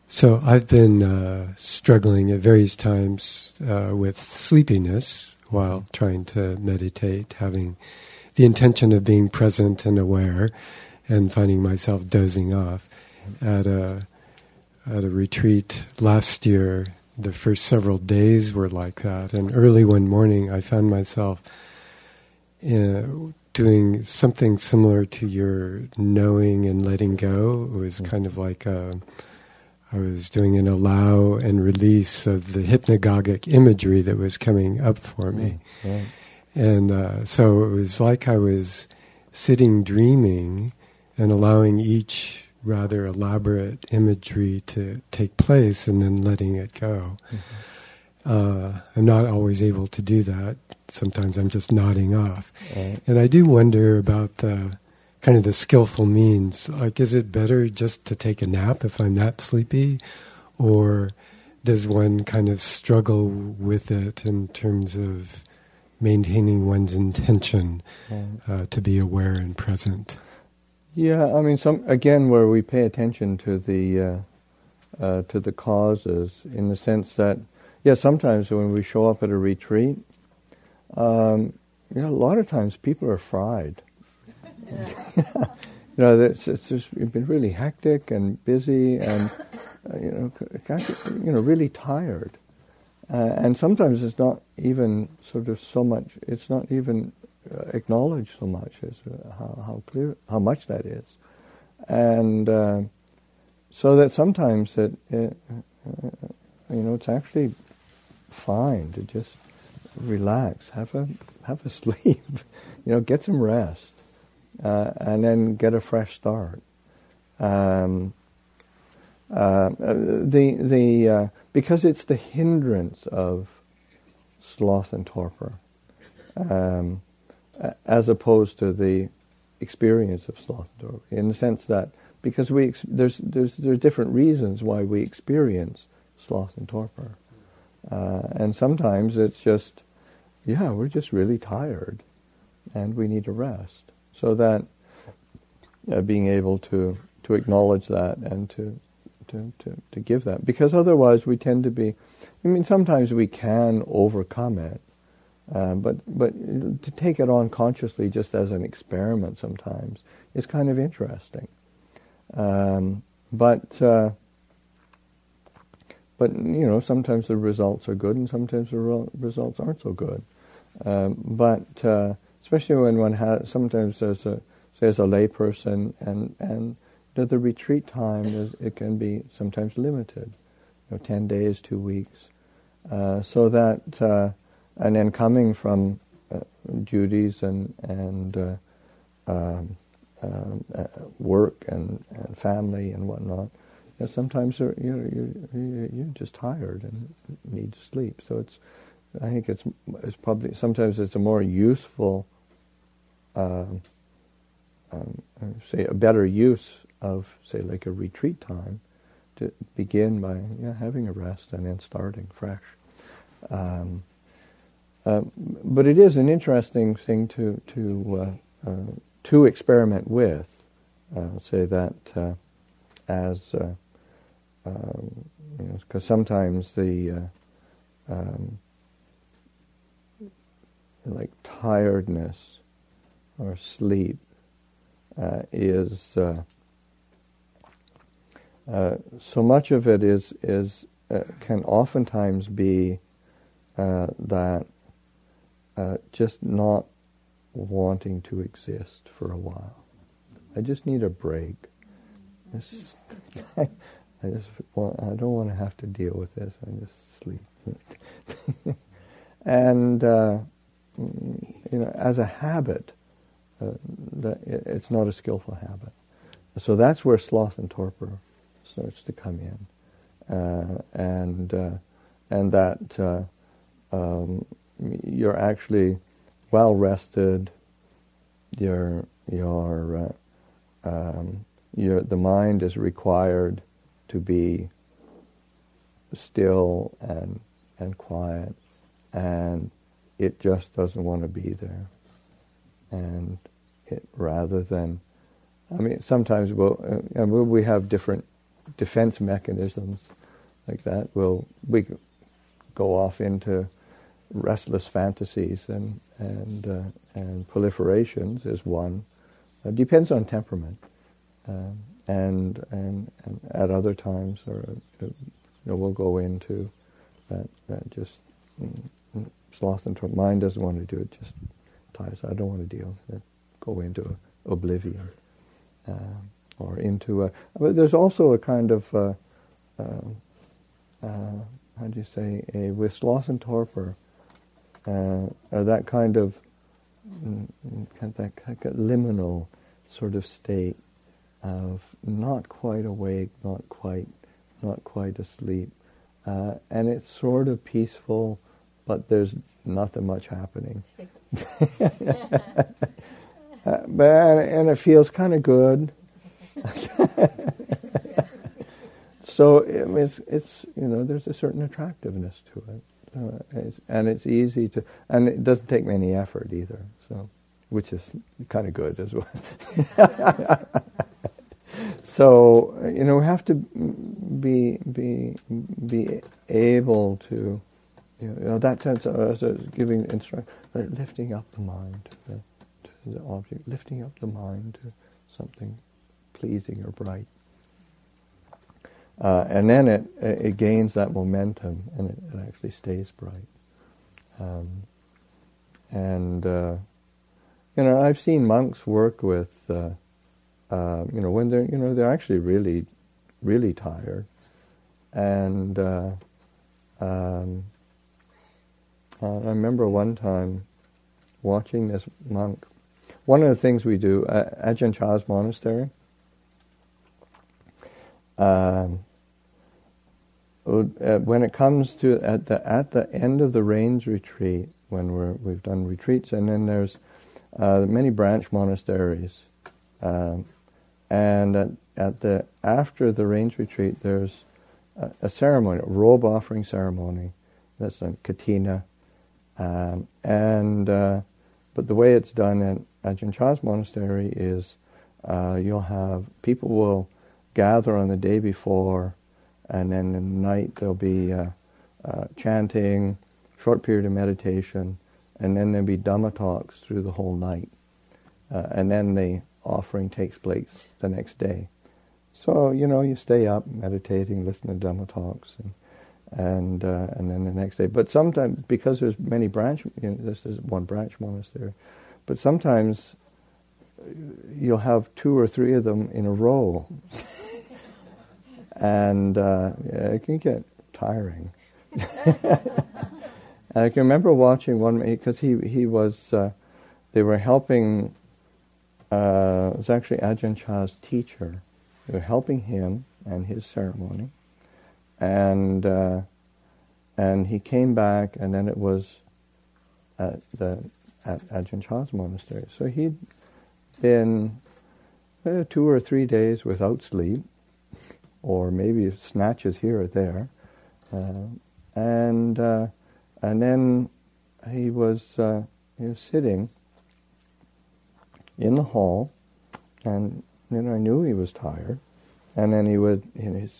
So I've been struggling at various times with sleepiness while trying to meditate, having the intention of being present and aware, and finding myself dozing off. At a retreat last year, the first several days were like that, and early one morning I found myself doing something similar to your knowing and letting go. It was kind of like I was doing an allow and release of the hypnagogic imagery that was coming up for me. Right. And so it was like I was sitting dreaming and allowing each rather elaborate imagery to take place and then letting it go. Mm-hmm. I'm not always able to do that. Sometimes I'm just nodding off. Right. And I do wonder about the kind of the skillful means. Like, is it better just to take a nap if I'm that sleepy? Or does one kind of struggle with it in terms of maintaining one's intention to be aware and present? Yeah, I mean, where we pay attention to the causes, in the sense that, sometimes when we show up at a retreat, a lot of times people are fried. It's just been really hectic and busy, and really tired. And sometimes it's not even sort of so much. It's not even acknowledged so much as how clear, how much that is, and so that sometimes it's actually fine to just relax, have a sleep, get some rest, and then get a fresh start. Because it's the hindrance of sloth and torpor, as opposed to the experience of sloth and torpor, in the sense that because there's different reasons why we experience sloth and torpor, and sometimes it's just we're just really tired, and we need a rest. So that being able to acknowledge that and to give that, because otherwise we tend to be. I mean, sometimes we can overcome it. But to take it on consciously, just as an experiment, sometimes is kind of interesting. But sometimes the results are good, and sometimes the results aren't so good. But especially when one has, sometimes as a lay person, and the retreat time it can be sometimes limited, 10 days, 2 weeks, so that. And then coming from duties and work and family and whatnot, sometimes you're just tired and need to sleep. So I think it's probably sometimes it's a more useful, say a better use of, say, like a retreat time, to begin by having a rest and then starting fresh. But it is an interesting thing to experiment with. Say that as because sometimes the like tiredness or sleep is so much of it is can oftentimes be that. Just not wanting to exist for a while. I just need a break. I don't want to have to deal with this. I just sleep. And as a habit, it's not a skillful habit. So that's where sloth and torpor starts to come in, and that. You're actually well rested. The mind is required to be still and quiet, and it just doesn't want to be there. And it, rather than, I mean, sometimes we have different defense mechanisms like that. We go off into restless fantasies and proliferations is one. It depends on temperament, and at other times, we'll go into that just sloth and torpor. Mind doesn't want to do it, just tires. I don't want to deal with it. Go into oblivion, or into but there's also a kind of how do you say, with sloth and torpor, that kind of liminal sort of state of not quite awake, not quite asleep, and it's sort of peaceful, but there's nothing much happening. And it feels kind of good. So it's there's a certain attractiveness to it, and it's easy to, and it doesn't take any effort either. So, which is kind of good as well. So we have to be able to, that sense of giving instruction, lifting up the mind to the object, lifting up the mind to something pleasing or bright. And then it gains that momentum, and it actually stays bright. I've seen monks work with, when they're actually really, really tired, and I remember one time watching this monk. One of the things we do at Ajahn Chah's monastery. When it comes to at the end of the rains retreat, when we've done retreats, and then there's many branch monasteries, and after the rains retreat, there's a ceremony, a robe offering ceremony. That's a katina, but the way it's done at Ajahn Chah's monastery is people will gather on the day before, and then in the night there'll be chanting, short period of meditation, and then there'll be Dhamma talks through the whole night. And then the offering takes place the next day. So, you stay up meditating, listen to Dhamma talks, and then the next day. But sometimes, because there's many this is one branch monastery, but sometimes you'll have 2 or 3 of them in a row. And it can get tiring. And I can remember watching one, because he was, they were helping, it was actually Ajahn Chah's teacher. They were helping him and his ceremony. And he came back, and then it was at Ajahn Chah's monastery. So he'd been 2 or 3 days without sleep, or maybe snatches here or there, and then he was sitting in the hall, and I knew he was tired, and then he would yes,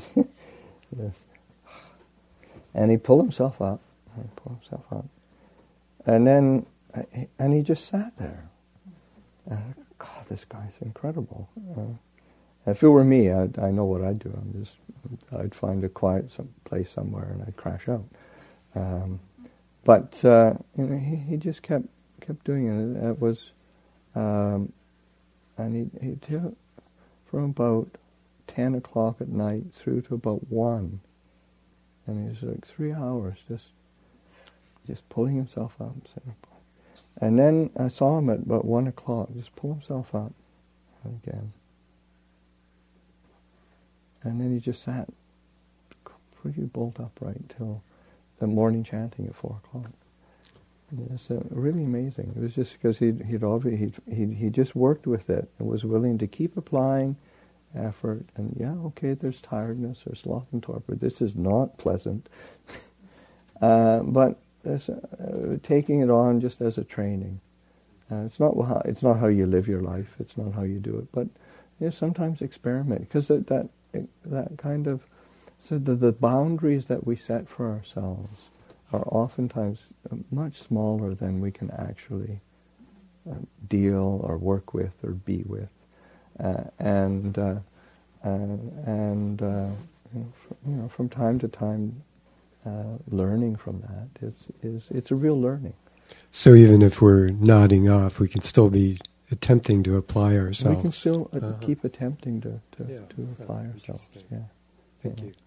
and he pulled himself up, and he just sat there. And God, this guy's incredible. If it were me, I know what I'd do. I'd find a quiet place somewhere and I'd crash out. But he just kept doing it. It was, and he did from about 10 o'clock at night through to about 1, and it was like 3 hours just pulling himself up. And then I saw him at about 1 o'clock just pull himself up again. And then he just sat pretty bolt upright till the morning chanting at 4 o'clock. It's really amazing. It was just because he just worked with it and was willing to keep applying effort. And there's tiredness, there's sloth and torpor. This is not pleasant, but taking it on just as a training. It's not how you live your life. It's not how you do it, but sometimes experiment, because that that kind of, so the boundaries that we set for ourselves are oftentimes much smaller than we can actually deal or work with or be with, from time to time, learning from that it's a real learning. So even if we're nodding off, we can still be attempting to apply ourselves. We can still keep attempting to apply ourselves. Yeah. Thank you.